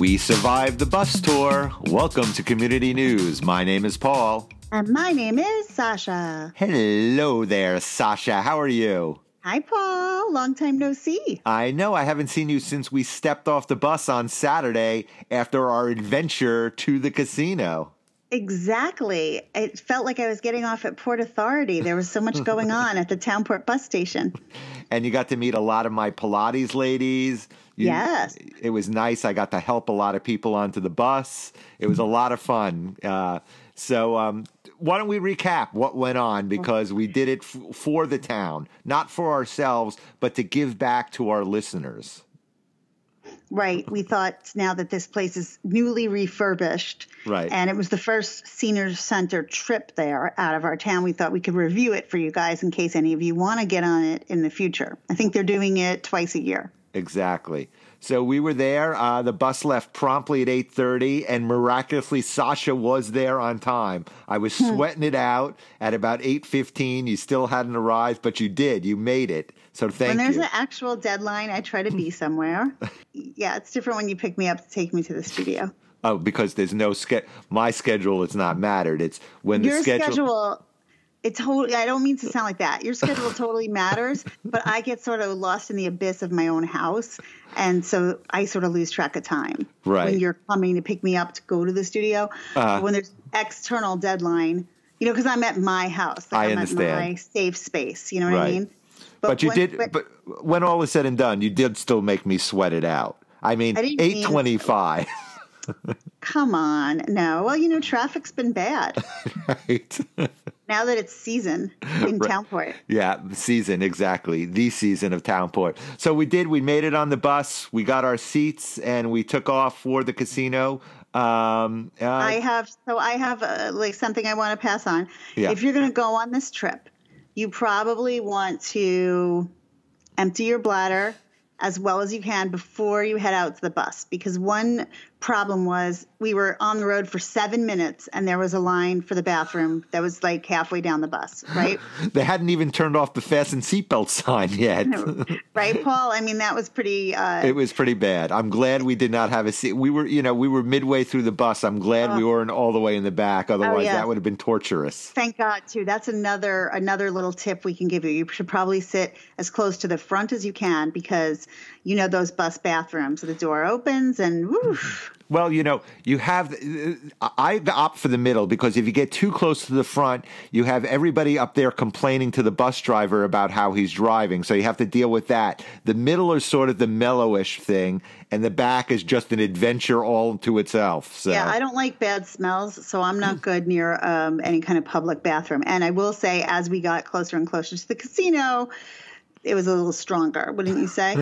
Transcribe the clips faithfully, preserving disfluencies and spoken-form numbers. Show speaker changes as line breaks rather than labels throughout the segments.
We survived the bus tour. Welcome to Community News. My name is Paul.
And my name is Sasha.
Hello there, Sasha. How are you?
Hi, Paul. Long time no see.
I know. I haven't seen you since we stepped off the bus on Saturday after our adventure to the casino.
Exactly. It felt like I was getting off at Port Authority. There was so much going on at the Townport bus station.
And you got to meet a lot of my Pilates ladies. You,
yes.
It was nice. I got to help a lot of people onto the bus. It was a lot of fun. Uh, so um, why don't we recap what went on? Because we did it f- for the town, not for ourselves, but to give back to our listeners.
Right. We thought now that this place is newly refurbished.
Right.
And it was the first senior center trip there out of our town. We thought we could review it for you guys in case any of you want to get on it in the future. I think they're doing it twice a year.
Exactly. So we were there. Uh, the bus left promptly at eight thirty, and miraculously, Sasha was there on time. I was sweating it out at about eight fifteen. You still hadn't arrived, but you did. You made it. So thank you.
When there's an actual deadline, I try to be somewhere. Yeah, it's different when you pick me up to take me to the studio.
Oh, because there's no ske- my schedule. It's not mattered. It's when
Your
the schedule.
schedule It's totally, I don't mean to sound like that. Your schedule totally matters, but I get sort of lost in the abyss of my own house. And so I sort of lose track of time.
Right.
When you're coming to pick me up to go to the studio.
Uh-huh.
When there's external deadline, you know, because I'm at my house. Like
I
I'm
understand.
at my safe space. You know what
Right.
I mean?
But, but you
when,
did,
but,
but when all is said and done, you did still make me sweat it out. I mean,
I
eight twenty-five.
Come on. No. Well, you know, traffic's been bad.
Right.
Now that it's season in
Right.
Townport.
Yeah, season, exactly. The season of Townport. So we did. We made it on the bus. We got our seats, and we took off for the casino. Um, uh,
I have, so I have uh, like something I want to pass on.
Yeah.
If you're going to go on this trip, you probably want to empty your bladder as well as you can before you head out to the bus. Because one problem was we were on the road for seven minutes and there was a line for the bathroom that was like halfway down the bus, right?
They hadn't even turned off the fasten seatbelt sign yet.
Right, Paul? I mean, that was pretty... Uh,
It was pretty bad. I'm glad we did not have a seat. We were, you know, we were midway through the bus. I'm glad
Oh.
we weren't all the way in the back. Otherwise,
Oh, yeah.
that would have been torturous.
Thank God, too. That's another another little tip we can give you. You should probably sit as close to the front as you can because you know those bus bathrooms. The door opens and woof.
Well, you know, you have, I opt for the middle because if you get too close to the front, you have everybody up there complaining to the bus driver about how he's driving. So you have to deal with that. The middle is sort of the mellowish thing, and the back is just an adventure all to itself. So.
Yeah, I don't like bad smells, so I'm not good near um, any kind of public bathroom. And I will say, as we got closer and closer to the casino, it was a little stronger, wouldn't you say?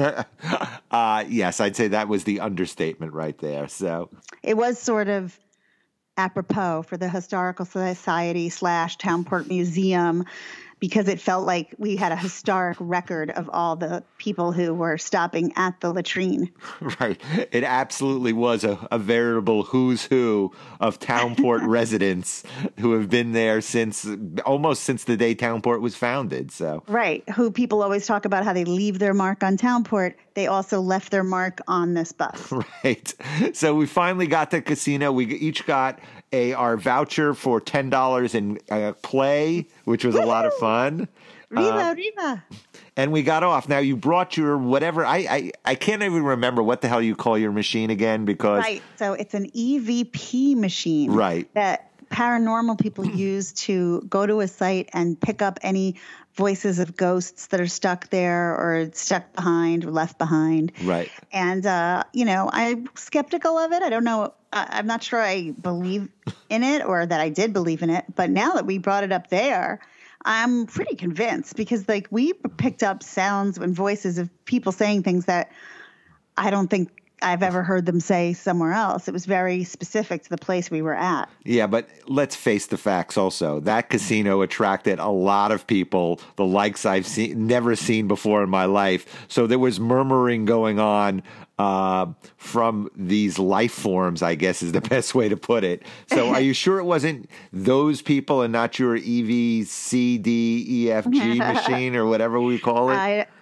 uh, yes, I'd say that was the understatement right there. So
it was sort of apropos for the Historical Society slash Townport Museum because it felt like we had a historic record of all the people who were stopping at the latrine.
Right. It absolutely was a, a veritable who's who of Townport residents who have been there since almost since the day Townport was founded. So
right. Who people always talk about how they leave their mark on Townport. They also left their mark on this bus.
Right. So we finally got to the casino. We each got a our voucher for ten dollars in uh, play, which was Woo-hoo! A lot of fun.
Riva,
uh,
Riva.
And we got off. Now, you brought your whatever. I, I, I can't even remember what the hell you call your machine again because.
Right. So it's an E V P machine.
Right.
That paranormal people use to go to a site and pick up any voices of ghosts that are stuck there or stuck behind or left behind.
Right.
And, uh, you know, I'm skeptical of it. I don't know. I, I'm not sure I believe in it or that I did believe in it. But now that we brought it up there, I'm pretty convinced because, like, we picked up sounds and voices of people saying things that I don't think I've ever heard them say somewhere else. It was very specific to the place we were at.
Yeah, but let's face the facts also. That casino attracted a lot of people, the likes I've seen, never seen before in my life. So there was murmuring going on uh, from these life forms, I guess is the best way to put it. So are you sure it wasn't those people and not your E V C D E F G machine or whatever we call it?
I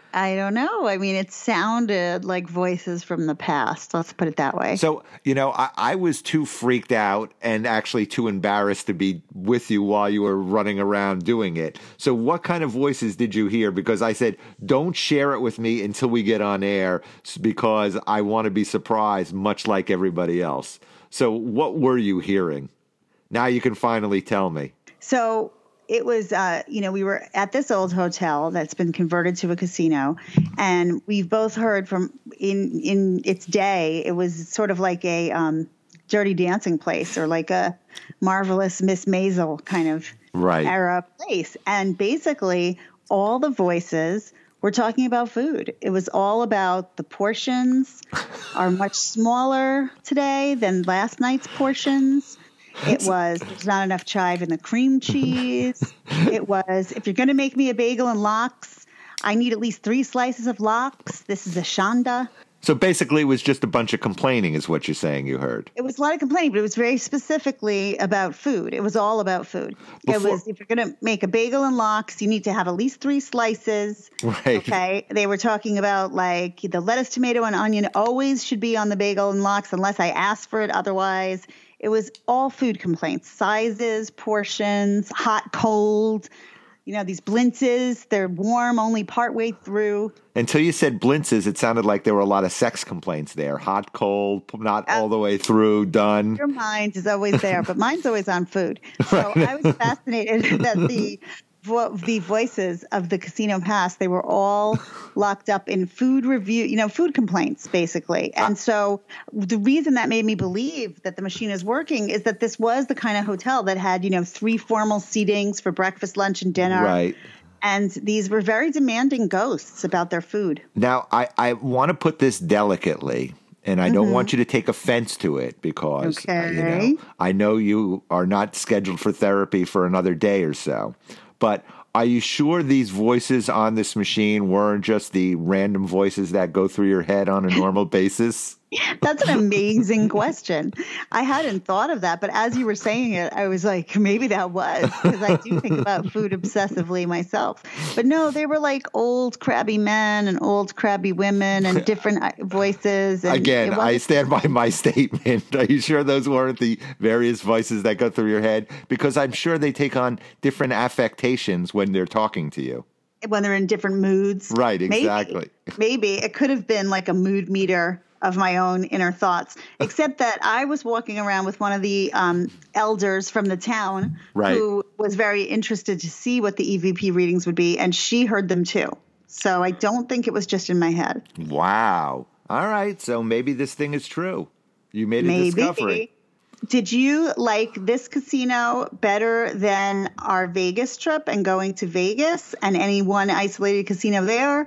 I don't know. I mean, it sounded like voices from the past. Let's put it that way.
So, you know, I, I was too freaked out and actually too embarrassed to be with you while you were running around doing it. So what kind of voices did you hear? Because I said, don't share it with me until we get on air because I want to be surprised, much like everybody else. So what were you hearing? Now you can finally tell me.
So it was, uh, you know, we were at this old hotel that's been converted to a casino, and we've both heard from in in its day, it was sort of like a um, Dirty Dancing place or like a Marvelous Miss Maisel kind of
right.
era place. And basically all the voices were talking about food. It was all about the portions are much smaller today than last night's portions. It was, there's not enough chive in the cream cheese. It was, if you're going to make me a bagel and lox, I need at least three slices of lox. This is a shonda.
So basically it was just a bunch of complaining is what you're saying you heard.
It was a lot of complaining, but it was very specifically about food. It was all about food. Before, it was, if you're going to make a bagel and lox, you need to have at least three slices.
Right.
Okay. They were talking about like the lettuce, tomato, and onion always should be on the bagel and lox unless I ask for it otherwise. It was all food complaints, sizes, portions, hot, cold, you know, these blintzes, they're warm only partway through.
Until you said blintzes, it sounded like there were a lot of sex complaints there. Hot, cold, not uh, all the way through, done.
Your mind is always there, but mine's always on food. So I was fascinated that the vo- the voices of the casino past, they were all locked up in food review, you know, food complaints, basically. And so the reason that made me believe that the machine is working is that this was the kind of hotel that had, you know, three formal seatings for breakfast, lunch, and dinner.
Right.
And these were very demanding ghosts about their food.
Now, I, I want to put this delicately, and I mm-hmm. don't want you to take offense to it because
okay.
uh, you know, I know you are not scheduled for therapy for another day or so. But are you sure these voices on this machine weren't just the random voices that go through your head on a normal basis?
That's an amazing question. I hadn't thought of that, but as you were saying it, I was like, maybe that was, because I do think about food obsessively myself. But no, they were like old crabby men and old crabby women and different voices. And
Again, I stand by my statement. Are you sure those weren't the various voices that go through your head? Because I'm sure they take on different affectations when they're talking to you.
When they're in different moods.
Right, exactly.
Maybe, maybe it could have been like a mood meter of my own inner thoughts, except that I was walking around with one of the um, elders from the town
right.
who was very interested to see what the E V P readings would be, and she heard them too. So I don't think it was just in my head.
Wow. All right. So maybe this thing is true. You made a
maybe.
discovery.
Did you like this casino better than our Vegas trip and going to Vegas and any one isolated casino there,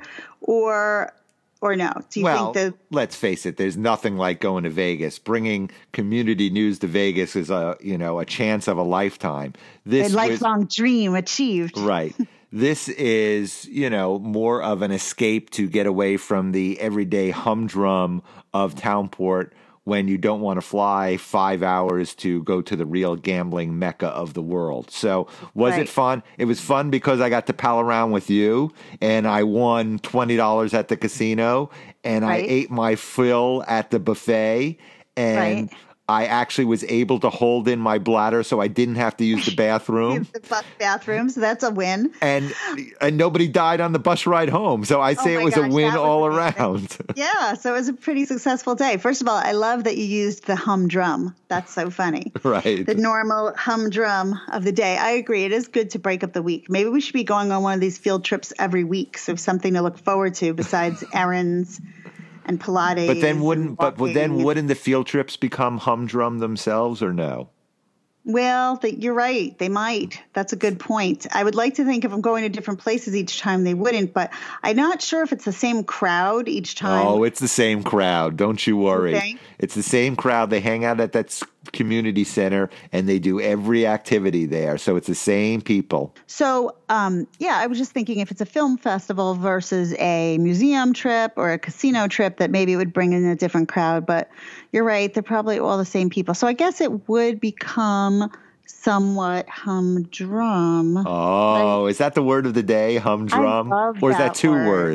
or or no? Do you
well,
think that?
Let's face it. There's nothing like going to Vegas. Bringing community news to Vegas is a you know a chance of a lifetime. This
a lifelong
was,
dream achieved.
Right. This is, you know, more of an escape to get away from the everyday humdrum of Townport when you don't want to fly five hours to go to the real gambling mecca of the world. So was
right.
it fun? It was fun because I got to pal around with you, and I won twenty dollars at the casino, and right. I ate my fill at the buffet, and right. I actually was able to hold in my bladder so I didn't have to use the bathroom.
use the bus bathroom, so that's a win.
And and nobody died on the bus ride home. So I'd say oh it was gosh, a win all around.
Yeah, so it was a pretty successful day. First of all, I love that you used the humdrum. That's so funny.
Right.
The normal humdrum of the day. I agree. It is good to break up the week. Maybe we should be going on one of these field trips every week, so something to look forward to besides errands and Pilates.
But then wouldn't but then wouldn't the field trips become humdrum themselves, or no?
Well, the, you're right. They might. That's a good point. I would like to think if I'm going to different places each time, they wouldn't. But I'm not sure if it's the same crowd each time.
Oh, it's the same crowd. Don't you worry.
Okay.
It's the same crowd. They hang out at that community center, and they do every activity there. So it's the same people.
So, um, yeah, I was just thinking if it's a film festival versus a museum trip or a casino trip, that maybe it would bring in a different crowd. But you're right. They're probably all the same people. So I guess it would become somewhat humdrum.
Oh, right? Is that the word of the day, humdrum?
I love
or is
that
that two
word.
words?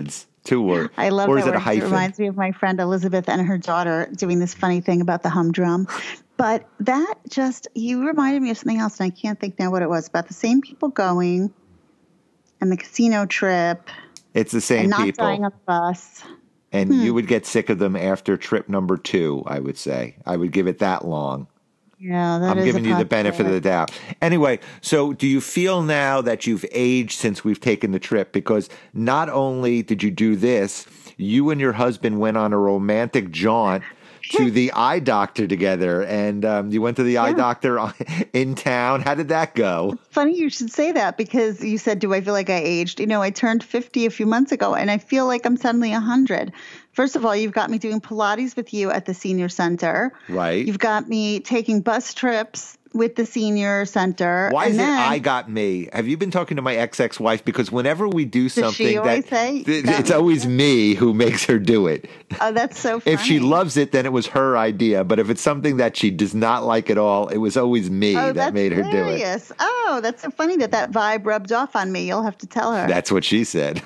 Two words.
I love
or
that
is it a
word. It
hyphen?
reminds me of my friend Elizabeth and her daughter doing this funny thing about the humdrum. But that just, you reminded me of something else, and I can't think now what it was, about the same people going and the casino trip.
It's the same
and not
people.
dying on the bus.
And hmm. you would get sick of them after trip number two, I would say. I would give it that long.
Yeah, that
I'm
is
giving you the benefit of the
possibility.
doubt. Anyway, so do you feel now that you've aged since we've taken the trip? Because not only did you do this, you and your husband went on a romantic jaunt to the eye doctor together, and um, you went to the yeah. eye doctor in town. How did that go?
It's funny you should say that, because you said, do I feel like I aged? You know, I turned fifty a few months ago, and I feel like I'm suddenly one hundred. First of all, you've got me doing Pilates with you at the senior center.
Right.
You've got me taking bus trips with the senior center.
Why
and
is
then,
it I got me? Have you been talking to my ex-ex-wife? Because whenever we do something,
does she always
that
say,
th-
that
it's always me who makes her do it.
Oh, that's so funny.
If she loves it, then it was her idea. But if it's something that she does not like at all, it was always me
oh,
that made her
hilarious.
do it.
Oh, that's so funny that that vibe rubbed off on me. You'll have to tell her.
That's what she said.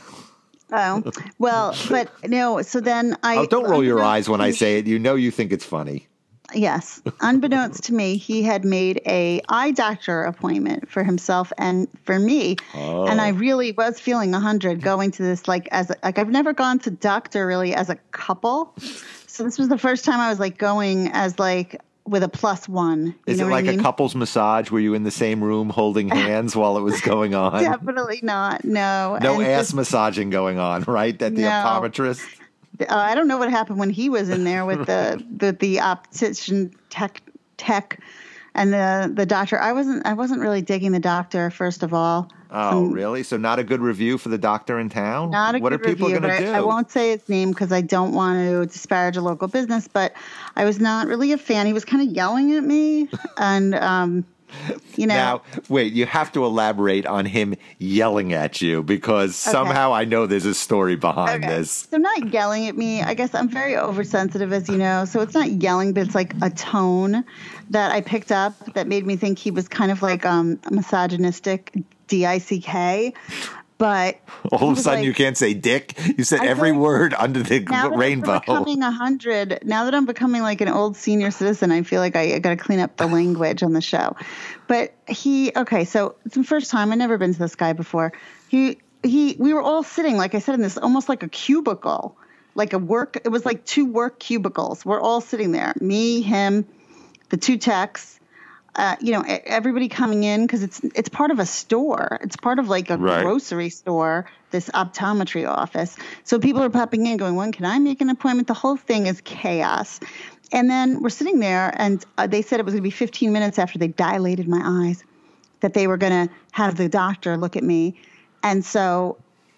Oh, well, but no, so then I...
Oh, don't roll your eyes when I say it. You know you think it's funny.
Yes. Unbeknownst to me, he had made a eye doctor appointment for himself and for me.
Oh.
And I really was feeling one hundred going to this, like, as a, like I've never gone to doctor really as a couple. So this was the first time I was like going as like with a plus one. You
Is
know
it
what
like
I mean?
a couple's massage? Were you in the same room holding hands while it was going on?
Definitely not. No.
No
And
ass
just,
massaging going on, right? At the
No.
optometrist?
Uh, I don't know what happened when he was in there with the the, the optician tech tech and the the doctor. I wasn't I wasn't really digging the doctor, first of all.
Oh,
Some,
really? So not a good review for the doctor in town?
Not a
what
good
are people
review,
going to
but
do?
I, I won't say his name because I don't want to disparage a local business, but I was not really a fan. He was kind of yelling at me and um you know.
Now, wait, you have to elaborate on him yelling at you, because
Okay.
somehow I know there's a story behind
Okay.
this.
So not yelling at me. I guess I'm very oversensitive, as you know. So it's not yelling, but it's like a tone that I picked up that made me think he was kind of like um, misogynistic, D I C K. But
All
he
of a
was
sudden,
like-
you can't say dick. You said
I
every
feel like
word under the
now that
rainbow.
I'm becoming a hundred, now that I'm becoming like an old senior citizen, I feel like I, I got to clean up the language on the show. But he, okay, so it's the first time. I've never been to this guy before. He, he, we were all sitting, like I said, in this almost like a cubicle, like a work. It was like two work cubicles. We're all sitting there, me, him, the two techs. Uh, you know, e- everybody coming in because it's it's part of a store. It's part of like a
Right.
grocery store, this optometry office. So people are popping in going, when can I make an appointment? The whole thing is chaos. And then we're sitting there, and uh, they said it was going to be fifteen minutes after they dilated my eyes that they were going to have the doctor look at me. And so,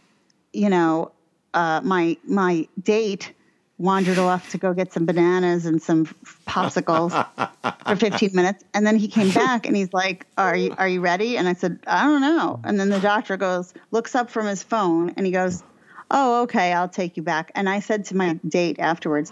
you know, uh, my my date wandered off to go get some bananas and some popsicles for fifteen minutes. And then he came back and he's like, are you, are you ready? And I said, I don't know. And then the doctor goes, looks up from his phone and he goes, oh, okay, I'll take you back. And I said to my date afterwards,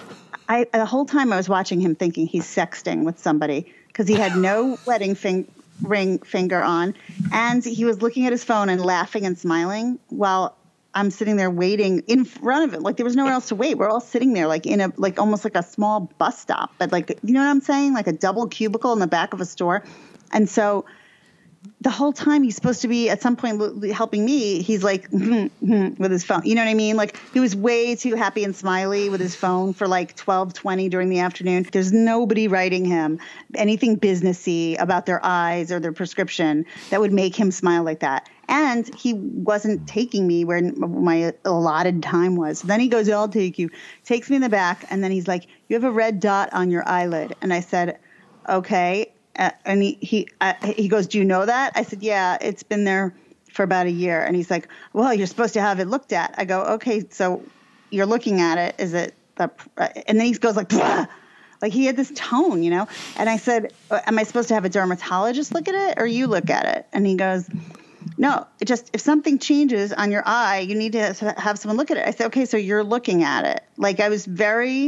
I, the whole time I was watching him thinking he's sexting with somebody because he had no wedding fing- ring finger on. And he was looking at his phone and laughing and smiling while I'm sitting there waiting in front of it. Like there was nowhere else to wait. We're all sitting there like in a, like almost like a small bus stop, but like, you know what I'm saying? Like a double cubicle in the back of a store. And so the whole time he's supposed to be at some point l- helping me, he's like with his phone. You know what I mean? Like he was way too happy and smiley with his phone for like twelve twenty during the afternoon. There's nobody writing him anything businessy about their eyes or their prescription that would make him smile like that. And he wasn't taking me where my allotted time was. Then he goes, I'll take you. Takes me in the back. And then he's like, you have a red dot on your eyelid. And I said, okay. Uh, and he he, uh, he goes, do you know that? I said, yeah, it's been there for about a year. And he's like, well, you're supposed to have it looked at. I go, okay, so you're looking at it. Is it the, uh, and then he goes like, blah. Like he had this tone, you know? And I said, am I supposed to have a dermatologist look at it or you look at it? And he goes, no, it just, if something changes on your eye, you need to have someone look at it. I said, okay, so you're looking at it. Like I was very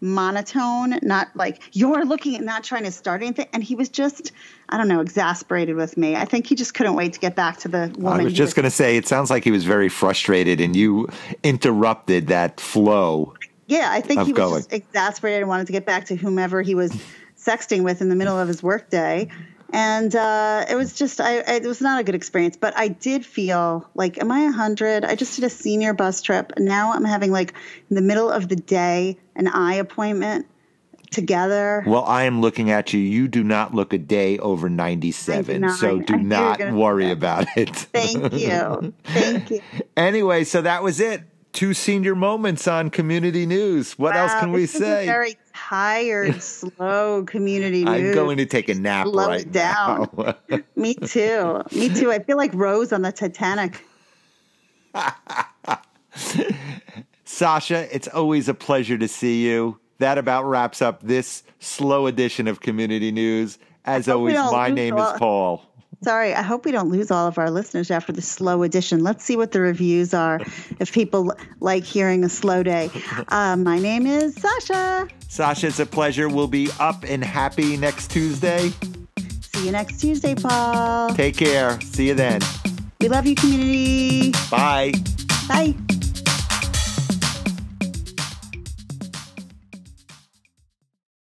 monotone, not like you're looking at not trying to start anything. And he was just, I don't know, exasperated with me. I think he just couldn't wait to get back to the woman.
I was just going to say, it sounds like he was very frustrated and you interrupted that flow.
Yeah, I think he was
going.
just exasperated and wanted to get back to whomever he was sexting with in the middle of his workday. And uh, it was just, I, I, it was not a good experience. But I did feel like, am I one hundred? I just did a senior bus trip. And now I'm having like in the middle of the day an eye appointment together.
Well, I am looking at you. You do not look a day over ninety-seven. So do not worry about it.
Thank you. Thank you.
Anyway, so that was it. Two senior moments on Community News. What
wow,
else can we
this
say?
Is a very tired, slow Community News.
I'm going to take a nap
Slow
right
it down.
now.
Me too. Me too. I feel like Rose on the Titanic.
Sasha, it's always a pleasure to see you. That about wraps up this slow edition of Community News. As always, my name all- is Paul.
Sorry, I hope we don't lose all of our listeners after the slow edition. Let's see what the reviews are, if people like hearing a slow day. Uh, my name is Sasha.
Sasha, it's a pleasure. We'll be up and happy next Tuesday.
See you next Tuesday, Paul.
Take care. See you then.
We love you, community.
Bye.
Bye.